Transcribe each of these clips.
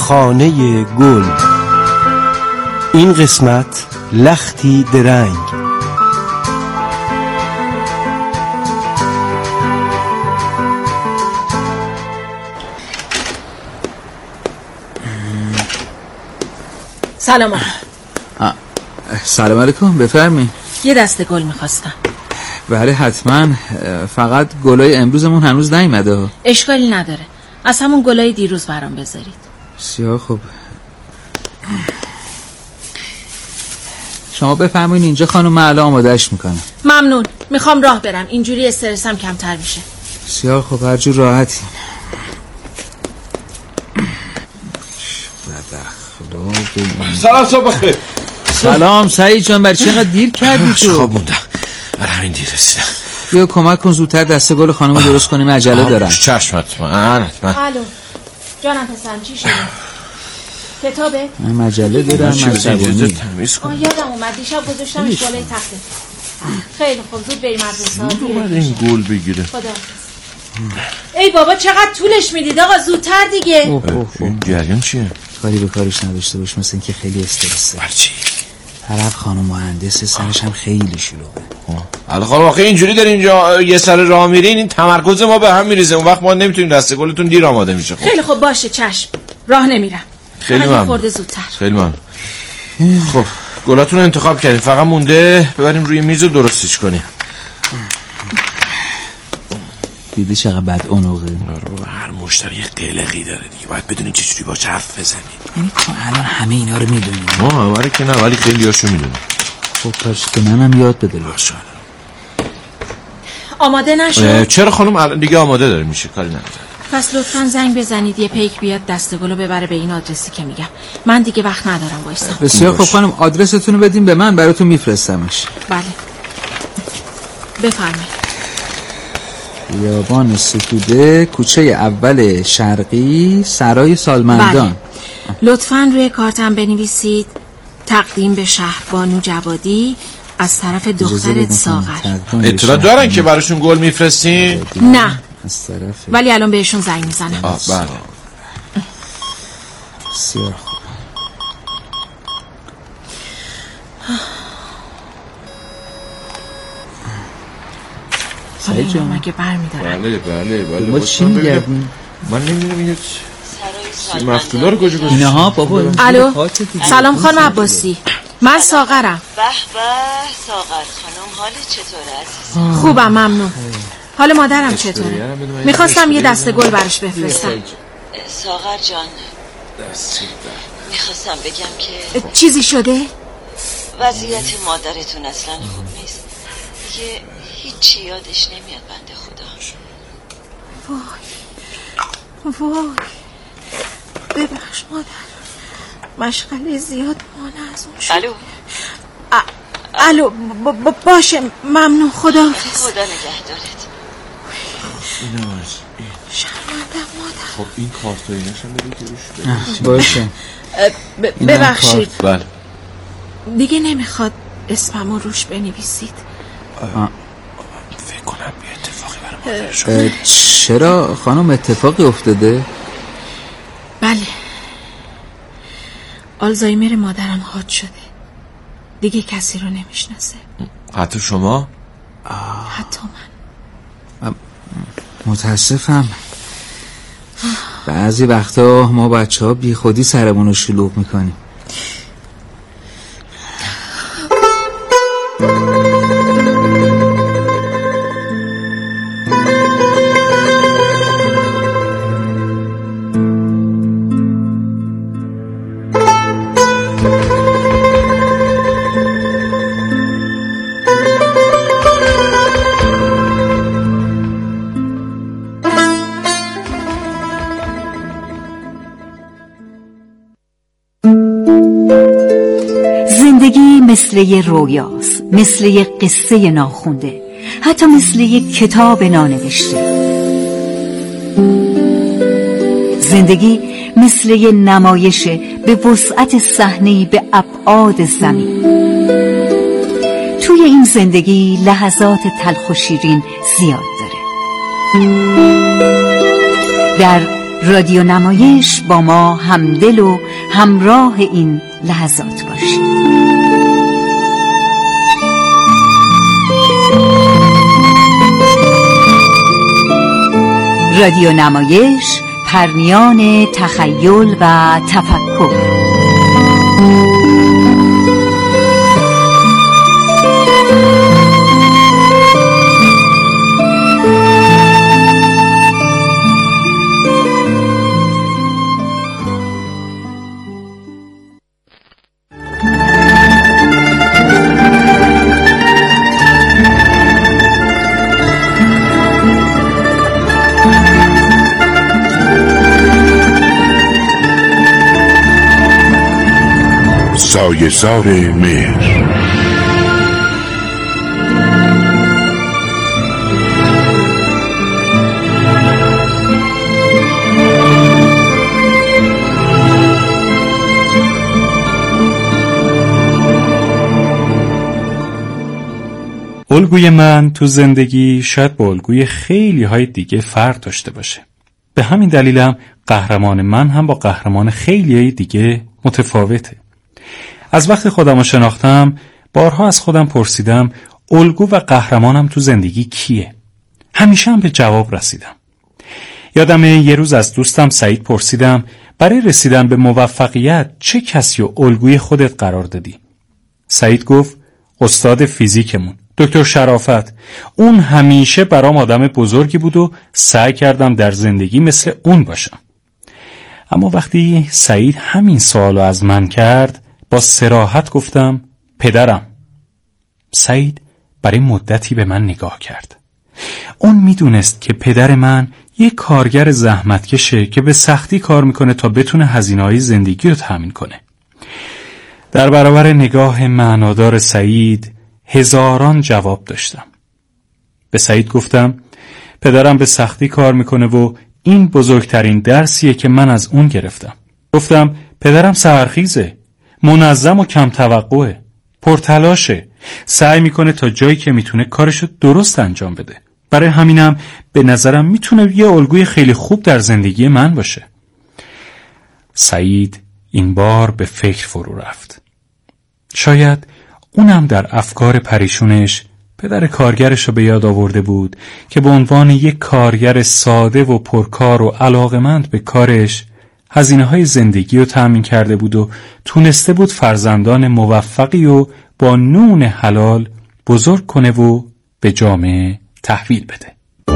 خانه گل. این قسمت لختی درنگ. سلام. سلام علیکم، بفرمایید. یه دسته گل میخواستم. بله حتما، فقط گلای امروزمون هنوز نیومده. اشکالی نداره، از همون گلای دیروز برام بذارید. بسیار خوب. شما بفرمایید اینجا خانم، من الان آمادهش میکنم. ممنون، میخوام راه برم، اینجوری استرسم کمتر میشه. بسیار خوب، هر جور راحتی. سلام، صبح بخیر. سلام سعید جان، برای چقدر دیر کردی تو؟ خواب موندم، برای همین دیر رسیدم. بیا کمک کن زودتر دسته گل خانم درست کنیم، عجله دارم. چشم، حتما. الو جانم پسرم، چی شده؟ کتابه؟ من مجله دارم، من سبونی تمیز کن. یادم اومد دیشب گذاشتمش بالای تخته. خیلی خوب، زود بریم مدرسه. زود اومد این گل بگیره. خدا. ای بابا چقدر طولش میدید آقا، زودتر دیگه. این جریان چیه؟ کاری به کارش نداشته باش، مثل اینکه خیلی استرسه. برچی؟ طرف خانم مهندس، سرش هم خیلی شلوغه. حالا خانم آخه اینجوری دارین اینجا یه سر راه میرین، این تمرکز ما به هم میریزه، اون وقت ما نمیتونیم دسته گلتون دیر آماده میشه. خیلی خوب باشه، چشم، راه نمیرم. خیلی ممنون. خورده زودتر. خیلی ممنون. خب گلاتون رو انتخاب کردیم، فقط مونده ببریم روی میز و درستش کنیم. دیدی چقدر بد عنقه. هر مشتری یه قلقی داره دیگه، باید بدونی چجوری باهاش حرف بزنی. یعنی تو الان همه اینا رو میدونی؟ ما ولی که نه، ولی خیلی هاشو میدونم. خب پس که منم یاد بده لطفا. آماده نشد؟ چرا خانم الان دیگه آماده داره میشه، کاری نداره. پس لطفاً زنگ بزنید یه پیک بیاد دسته‌گلو ببره به این آدرسی که میگم. من دیگه وقت ندارم وایسا. بسیار خوب خانم، آدرستون رو بدین به من، براتون میفرستمش. بله بفرمایید. بیابان ستوده، کوچه اول شرقی، سرای سالمندان. بله. لطفاً روی کارتم بنویسید تقدیم به شهربانو جوادی از طرف دخترت ساغر. اطلاع دارن که براشون گل میفرستین؟ نه از طرف، ولی الان بهشون زنگ میزنم. بله. بسیار خوب. سعید جان مگه برمیدارن؟ بله ما چی میگردیم؟ من نمیدونم این مفتولا رو کجا گذاشتیم. اینها بابا. الو سلام خانم عباسی، من ساغرم. به به ساغر خانم، حال چطوره عزیز؟ خوبم ممنون. حال مادرم چطوره؟ میخواستم یه دسته گل براش بفرستم. ساغر جان میخواستم بگم که چیزی شده؟ وضعیت مادرتون اصلا خوب نیست دیگه، هیچی یادش نمیاد بنده خدا. وای ببخش مادر، مشغله زیاد مانع از اون شد. الو باشه ممنون، خداحافظ. خدا نگهدارت. شرمندم مادر. خب این کارت و ایناش هم بده که روش باشه. ببخشید بله دیگه نمیخواد اسممو روش بنویسید. فکر کنم یه اتفاقی برای مادر شده. چرا خانم اتفاقی افتاده؟ بله، آلزایمر مادرم حاد شده، دیگه کسی رو نمیشناسه. حتی شما؟ حتی من. متاسفم. بعضی وقتا ما بچه ها بی خودی سرمون رو شلوغ میکنیم. مثل یه رویاست، مثل یه قصه ناخونده، حتی مثل یه کتاب نانوشته. زندگی مثل یه نمایش به وسعت صحنه‌ای به ابعاد زمین. توی این زندگی لحظات تلخ و شیرین زیاد داره. در رادیو نمایش با ما همدل و همراه این لحظات باشید. رادیو نمایش، پرمیان تخیل و تفکر. سایه‌زار مهر. الگوی من تو زندگی شاید با الگوی خیلی های دیگه فرق داشته باشه. به همین دلیلم قهرمان من هم با قهرمان خیلی های دیگه متفاوته. از وقتی خودم رو شناختم بارها از خودم پرسیدم الگو و قهرمانم تو زندگی کیه؟ همیشه هم به جواب رسیدم. یادمه یه روز از دوستم سعید پرسیدم برای رسیدن به موفقیت چه کسی رو الگوی خودت قرار دادی؟ سعید گفت استاد فیزیکمون، دکتر شرافت. اون همیشه برام آدم بزرگی بود و سعی کردم در زندگی مثل اون باشم. اما وقتی سعید همین سوالو از من کرد با صراحت گفتم پدرم. سعید برای مدتی به من نگاه کرد. اون میدونست که پدر من یک کارگر زحمتکشه که به سختی کار میکنه تا بتونه هزینه‌های زندگی رو تامین کنه. در برابر نگاه معنادار سعید هزاران جواب داشتم. به سعید گفتم پدرم به سختی کار میکنه و این بزرگترین درسیه که من از اون گرفتم. گفتم پدرم سحرخیزه، منظم و کم توقعه، پرتلاشه، سعی میکنه تا جایی که میتونه کارشو درست انجام بده. برای همینم به نظرم میتونه یه الگوی خیلی خوب در زندگی من باشه. سعید این بار به فکر فرو رفت. شاید اونم در افکار پریشونش پدر کارگرش رو به یاد آورده بود که به عنوان یک کارگر ساده و پرکار و علاقمند به کارش هزینه‌های زندگی رو تأمین کرده بود و تونسته بود فرزندان موفقی و با نون حلال بزرگ کنه و به جامعه تحویل بده.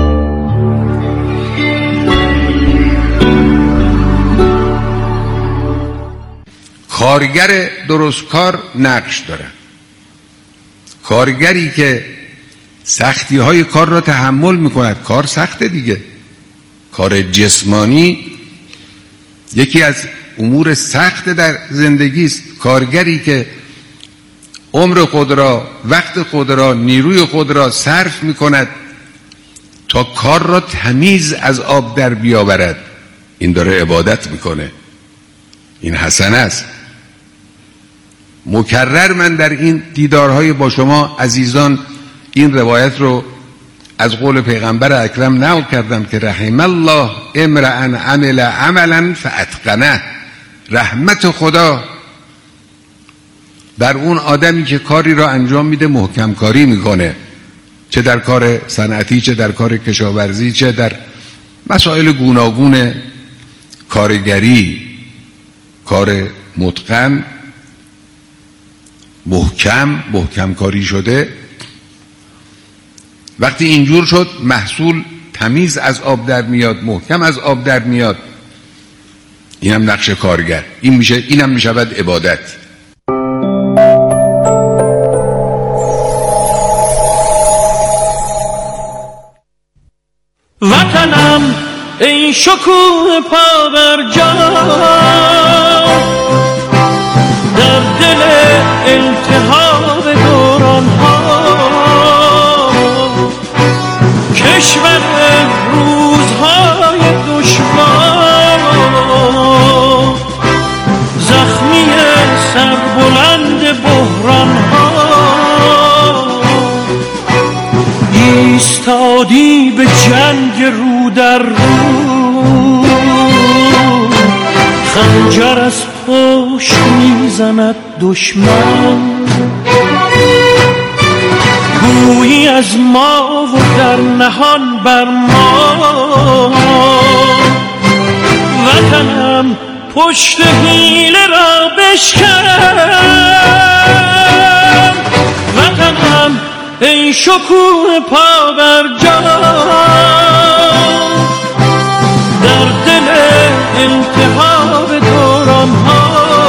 کارگر درستکار نقش داره. کارگری که سختی های کار را تحمل میکند. کار سخته دیگه. کار جسمانی یکی از امور سخت در زندگی است. کارگری که عمر خود را، وقت خود را، نیروی خود را صرف میکند تا کار را تمیز از آب در بیاورد، این داره عبادت میکنه. این حسنه است. مکرر من در این دیدارهای با شما عزیزان این روایت رو از قول پیغمبر اکرم نقل کردم که رحم الله امرأ عمل عملا فاتقنه. رحمت خدا بر اون آدمی که کاری را انجام میده محکم کاری میکنه، چه در کار صنعتی، چه در کار کشاورزی، چه در مسائل گوناگون کارگری. کار متقن، محکم کاری شده. وقتی اینجور شد محصول تمیز از آب در میاد، محکم از آب در میاد. اینم نقش کارگر. اینم میشود عبادت. وطنم ای شکوه پابرجا، در دل التهاب دوران ها، کشور روزهای دشوار، زخمی سربلند بحران ها، ایستادی به جنگ رو در رو جرس پشت میزند دشمن، گویی از ما و در نهان بر ما. وطنم پشت حیله را بشکن، وطنم ای شکوه پا بر جا، در دل التهاب دوران ها.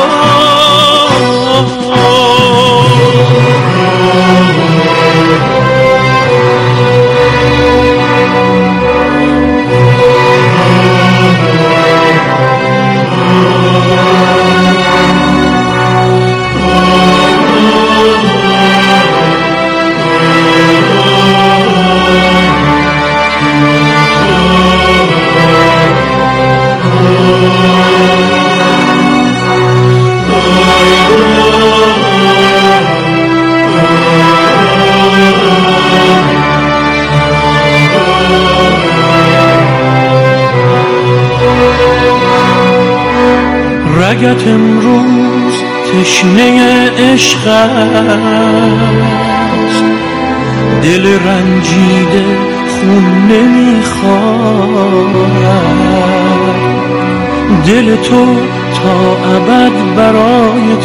رگت امروز تشنه عشق است، دل رنجیده خون نمیخواد. دل تو تا ابد برای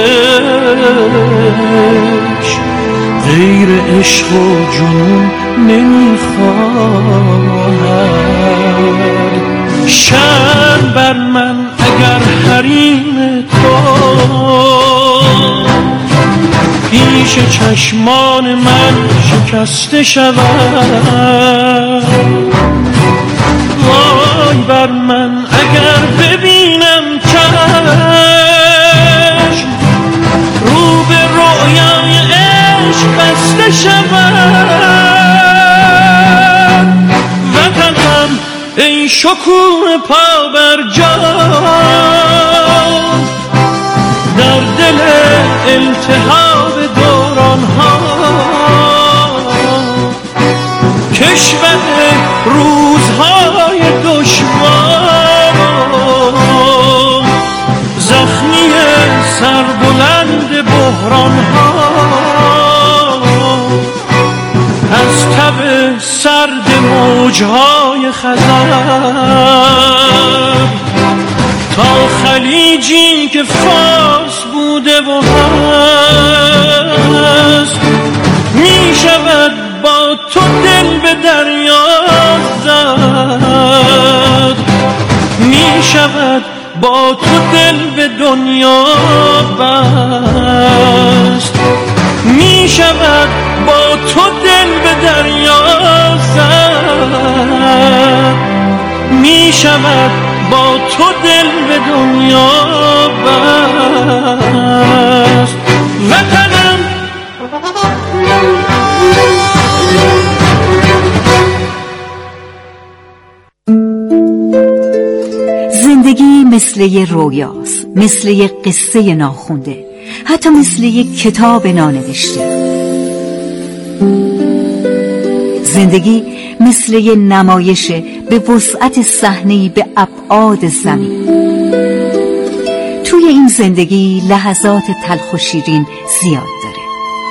تپش غیر عشق و جنون نمیخواد. شرم بر من اگر حریم تو پیش چشمان من شکسته شود. وای بر من اگر ببینم چشم رو به رویای عشق بسته شود. وطنم ای شکوه پا بر جا، در دل التهاب دوران ها. کشور روزهای دشوار، زخمی سربلند بحران ها. از تب سرد موجهای خزر تا خلیجی که فارس بوده و هست، می شود با تو دل به دریا زد، می شود با تو دل به دنیا بست، می شود با تو دل به دریا زد، می شود با تو دل به دنیا بست. وطنم زندگی مثل یه رویاست، مثل یه قصه ناخونده، حتی مثل یه کتاب نانوشته. زندگی مثل یه نمایشه به وسعت صحنه‌ای به ابعاد زمین. توی این زندگی لحظات تلخ و شیرین زیاد داره.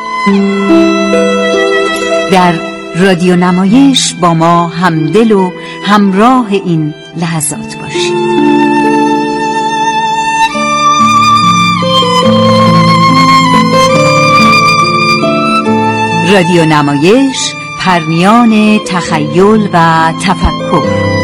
در رادیو نمایش با ما همدل و همراه این لحظات باشید. رادیو نمایش، پرمیان تخیل و تفکر.